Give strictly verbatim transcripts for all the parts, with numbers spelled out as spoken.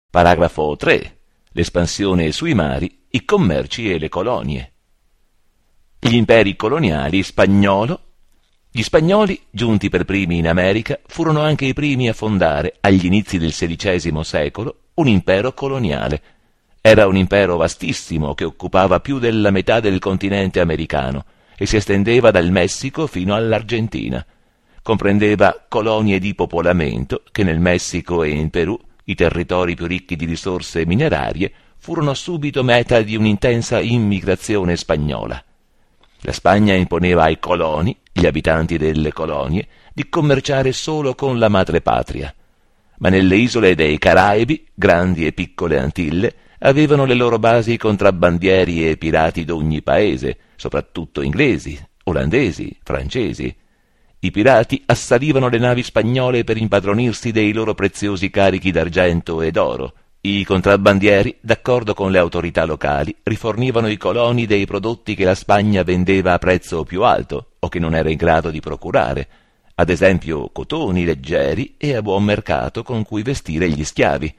Paragrafo tre. L'espansione sui mari, i commerci e le colonie. Gli imperi coloniali spagnolo. Gli spagnoli, giunti per primi in America, furono anche i primi a fondare, agli inizi del sedicesimo secolo, un impero coloniale. Era un impero vastissimo che occupava più della metà del continente americano e si estendeva dal Messico fino all'Argentina. Comprendeva colonie di popolamento che nel Messico e in Perù, i territori più ricchi di risorse minerarie, furono subito meta di un'intensa immigrazione spagnola. La Spagna imponeva ai coloni, gli abitanti delle colonie, di commerciare solo con la madrepatria. Ma nelle isole dei Caraibi, grandi e piccole Antille, avevano le loro basi contrabbandieri e pirati d'ogni paese, soprattutto inglesi, olandesi, francesi. I pirati assalivano le navi spagnole per impadronirsi dei loro preziosi carichi d'argento e d'oro. I contrabbandieri, d'accordo con le autorità locali, rifornivano i coloni dei prodotti che la Spagna vendeva a prezzo più alto o che non era in grado di procurare, ad esempio cotoni leggeri e a buon mercato con cui vestire gli schiavi.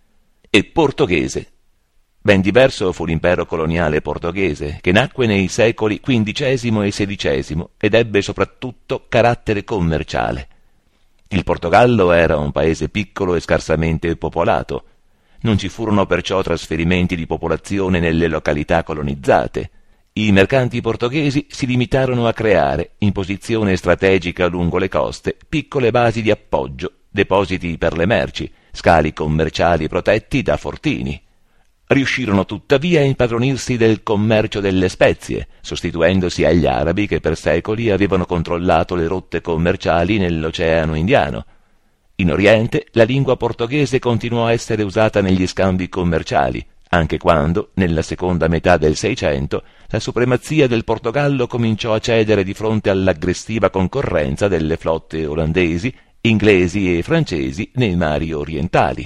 E portoghese. Ben diverso fu l'impero coloniale portoghese, che nacque nei secoli quindicesimo e sedicesimo ed ebbe soprattutto carattere commerciale. Il Portogallo era un paese piccolo e scarsamente popolato. Non ci furono perciò trasferimenti di popolazione nelle località colonizzate. I mercanti portoghesi si limitarono a creare, in posizione strategica lungo le coste, piccole basi di appoggio, depositi per le merci, scali commerciali protetti da fortini. Riuscirono tuttavia a impadronirsi del commercio delle spezie, sostituendosi agli arabi che per secoli avevano controllato le rotte commerciali nell'Oceano Indiano. In Oriente la lingua portoghese continuò a essere usata negli scambi commerciali, anche quando, nella seconda metà del Seicento, la supremazia del Portogallo cominciò a cedere di fronte all'aggressiva concorrenza delle flotte olandesi, inglesi e francesi nei mari orientali.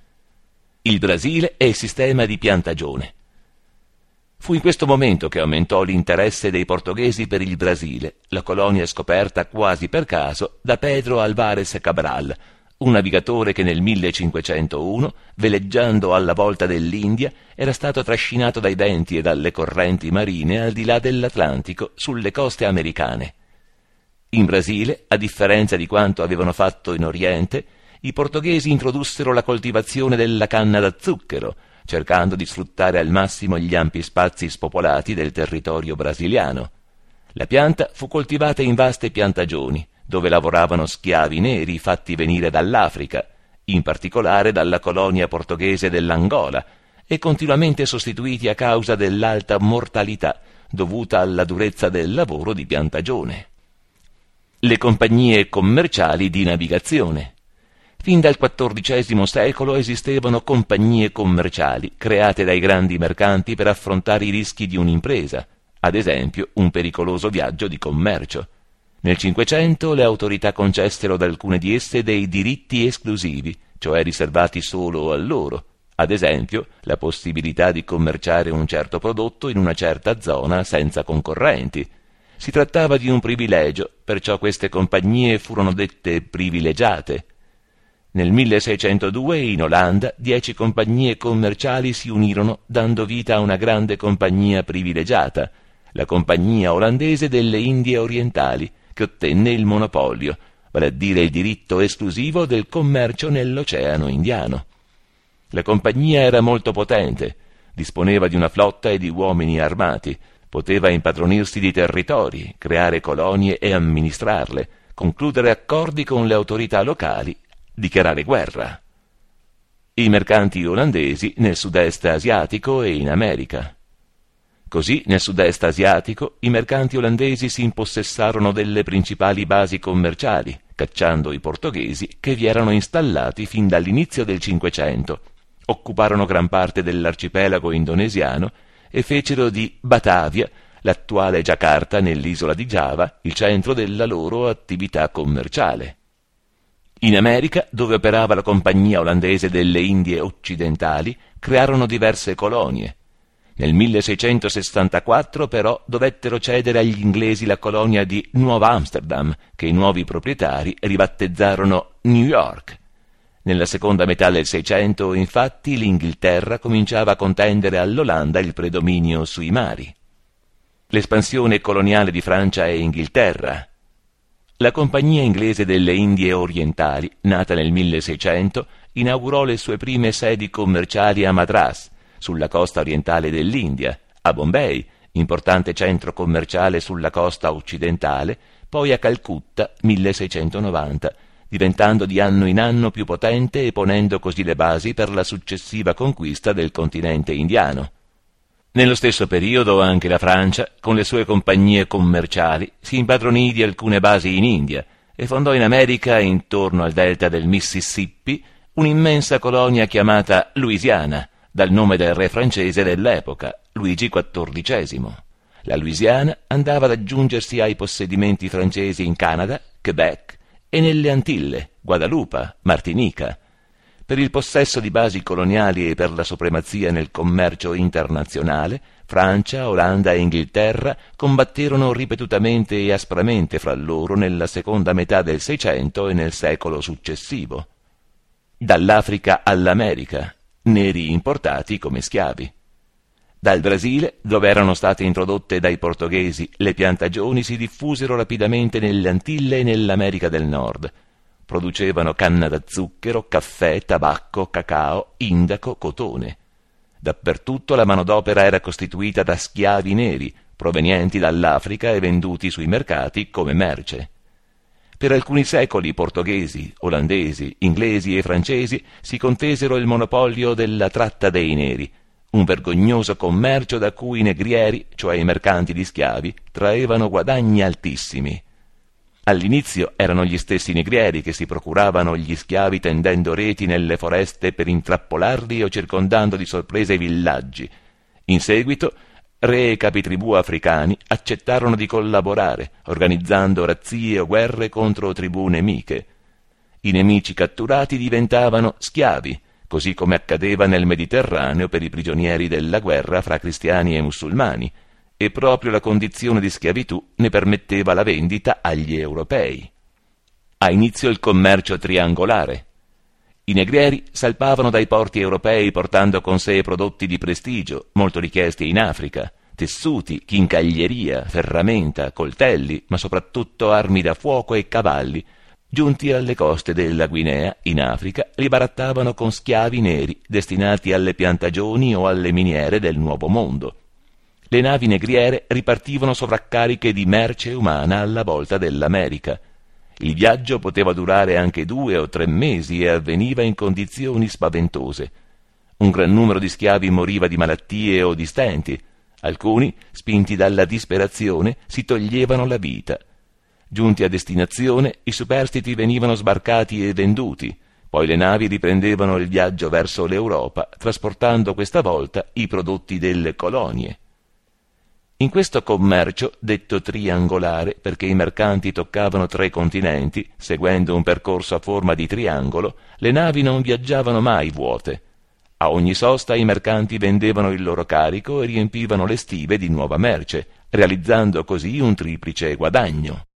Il Brasile e il sistema di piantagione. Fu in questo momento che aumentò l'interesse dei portoghesi per il Brasile, la colonia scoperta quasi per caso da Pedro Álvares Cabral, un navigatore che nel millecinquecentouno, veleggiando alla volta dell'India, era stato trascinato dai venti e dalle correnti marine al di là dell'Atlantico sulle coste americane. In Brasile, a differenza di quanto avevano fatto in Oriente, i portoghesi introdussero la coltivazione della canna da zucchero, cercando di sfruttare al massimo gli ampi spazi spopolati del territorio brasiliano. La pianta fu coltivata in vaste piantagioni, dove lavoravano schiavi neri fatti venire dall'Africa, in particolare dalla colonia portoghese dell'Angola, e continuamente sostituiti a causa dell'alta mortalità dovuta alla durezza del lavoro di piantagione. Le compagnie commerciali di navigazione. Fin dal quattordicesimo secolo esistevano compagnie commerciali create dai grandi mercanti per affrontare i rischi di un'impresa, ad esempio un pericoloso viaggio di commercio. Nel Cinquecento le autorità concessero ad alcune di esse dei diritti esclusivi, cioè riservati solo a loro, ad esempio la possibilità di commerciare un certo prodotto in una certa zona senza concorrenti. Si trattava di un privilegio, perciò queste compagnie furono dette privilegiate. Nel milleseicentodue in Olanda dieci compagnie commerciali si unirono dando vita a una grande compagnia privilegiata, la Compagnia Olandese delle Indie Orientali, che ottenne il monopolio, vale a dire il diritto esclusivo del commercio nell'Oceano Indiano. La compagnia era molto potente, disponeva di una flotta e di uomini armati, poteva impadronirsi di territori, creare colonie e amministrarle, concludere accordi con le autorità locali, dichiarare guerra. I mercanti olandesi nel sud-est asiatico e in America. Così, nel sud-est asiatico, i mercanti olandesi si impossessarono delle principali basi commerciali, cacciando i portoghesi che vi erano installati fin dall'inizio del Cinquecento, occuparono gran parte dell'arcipelago indonesiano e fecero di Batavia, l'attuale Giacarta nell'isola di Giava, il centro della loro attività commerciale. In America, dove operava la Compagnia Olandese delle Indie Occidentali, crearono diverse colonie. Nel milleseicentosessantaquattro, però, dovettero cedere agli inglesi la colonia di Nuova Amsterdam, che i nuovi proprietari ribattezzarono New York. Nella seconda metà del Seicento, infatti, l'Inghilterra cominciava a contendere all'Olanda il predominio sui mari. L'espansione coloniale di Francia e Inghilterra. La Compagnia Inglese delle Indie Orientali, nata nel milleseicento, inaugurò le sue prime sedi commerciali a Madras, sulla costa orientale dell'India, a Bombay, importante centro commerciale sulla costa occidentale, poi a Calcutta, milleseicentonovanta, diventando di anno in anno più potente e ponendo così le basi per la successiva conquista del continente indiano. Nello stesso periodo anche la Francia, con le sue compagnie commerciali, si impadronì di alcune basi in India e fondò in America, intorno al delta del Mississippi, un'immensa colonia chiamata Louisiana, dal nome del re francese dell'epoca, Luigi quattordicesimo. La Louisiana andava ad aggiungersi ai possedimenti francesi in Canada, Quebec e nelle Antille, Guadalupe, Martinica. Per il possesso di basi coloniali e per la supremazia nel commercio internazionale, Francia, Olanda e Inghilterra combatterono ripetutamente e aspramente fra loro nella seconda metà del Seicento e nel secolo successivo. Dall'Africa all'America, neri importati come schiavi. Dal Brasile, dove erano state introdotte dai portoghesi, le piantagioni si diffusero rapidamente nelle Antille e nell'America del Nord. Producevano canna da zucchero, caffè, tabacco, cacao, indaco, cotone. Dappertutto la manodopera era costituita da schiavi neri, provenienti dall'Africa e venduti sui mercati come merce. Per alcuni secoli portoghesi, olandesi, inglesi e francesi si contesero il monopolio della tratta dei neri, un vergognoso commercio da cui i negrieri, cioè i mercanti di schiavi, traevano guadagni altissimi. All'inizio erano gli stessi negrieri che si procuravano gli schiavi tendendo reti nelle foreste per intrappolarli o circondando di sorpresa i villaggi. In seguito, re e capitribù africani accettarono di collaborare, organizzando razzie o guerre contro tribù nemiche. I nemici catturati diventavano schiavi, così come accadeva nel Mediterraneo per i prigionieri della guerra fra cristiani e musulmani, e proprio la condizione di schiavitù ne permetteva la vendita agli europei. Ha inizio il commercio triangolare. I negrieri salpavano dai porti europei portando con sé prodotti di prestigio, molto richiesti in Africa, tessuti, chincaglieria, ferramenta, coltelli, ma soprattutto armi da fuoco e cavalli. Giunti alle coste della Guinea, in Africa, li barattavano con schiavi neri destinati alle piantagioni o alle miniere del Nuovo Mondo. Le navi negriere ripartivano sovraccariche di merce umana alla volta dell'America. Il viaggio poteva durare anche due o tre mesi e avveniva in condizioni spaventose. Un gran numero di schiavi moriva di malattie o di stenti. Alcuni, spinti dalla disperazione, si toglievano la vita. Giunti a destinazione, i superstiti venivano sbarcati e venduti. Poi le navi riprendevano il viaggio verso l'Europa, trasportando questa volta i prodotti delle colonie. In questo commercio, detto triangolare perché i mercanti toccavano tre continenti, seguendo un percorso a forma di triangolo, le navi non viaggiavano mai vuote. A ogni sosta i mercanti vendevano il loro carico e riempivano le stive di nuova merce, realizzando così un triplice guadagno.